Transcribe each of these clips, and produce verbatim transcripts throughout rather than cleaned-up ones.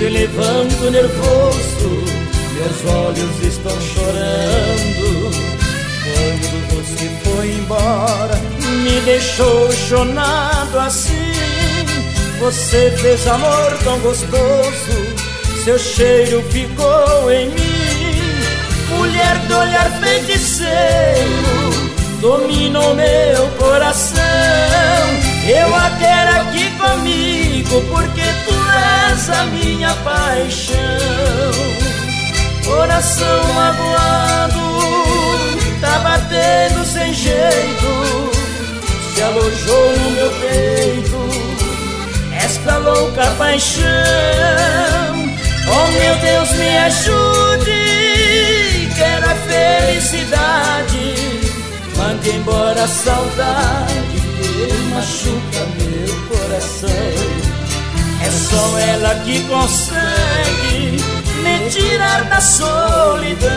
Deito e levanto nervoso, meus olhos estão chorando. Quando você foi embora, me deixou chonado assim. Você fez amor tão gostoso, seu cheiro ficou em mim. Mulher do olhar feiticeiro, dominou meu coração. Eu a quero aqui comigo, porque tu és a minha paixão. Coração magoado, tá batendo sem jeito, se alojou no meu peito esta louca paixão. Oh meu Deus, me ajude, quero a felicidade. Mande embora a saudade que machuca meu coração. É só ela que consegue me tirar da solidão.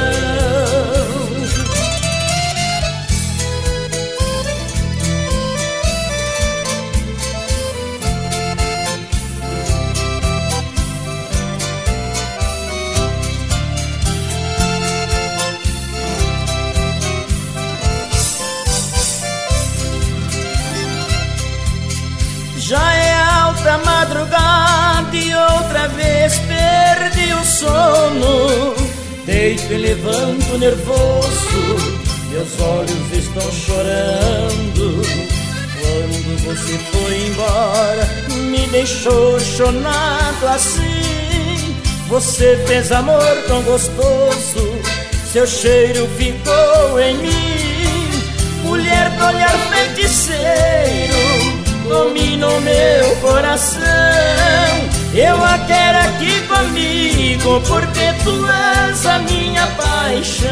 Já é alta madrugada e outra vez perdi o sono. Deito e levanto nervoso, meus olhos estão chorando. Quando você foi embora, me deixou chonado assim. Você fez amor tão gostoso, seu cheiro ficou em mim. Mulher do olhar feiticeiro, dominou meu coração. Eu a quero aqui comigo, porque tu és a minha paixão.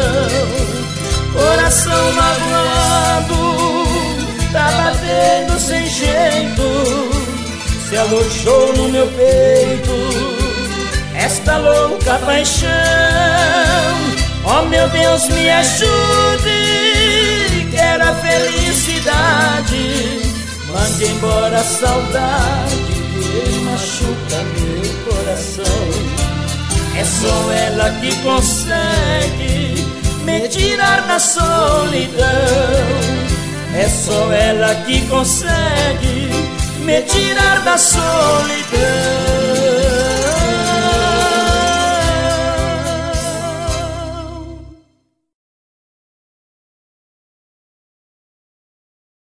Coração magoado, tá batendo sem jeito, se alojou no meu peito esta louca paixão. Oh meu Deus, me ajude, quero a felicidade. Mande embora a saudade que machuca meu coração. É só ela que consegue me tirar da solidão. É só ela que consegue me tirar da solidão.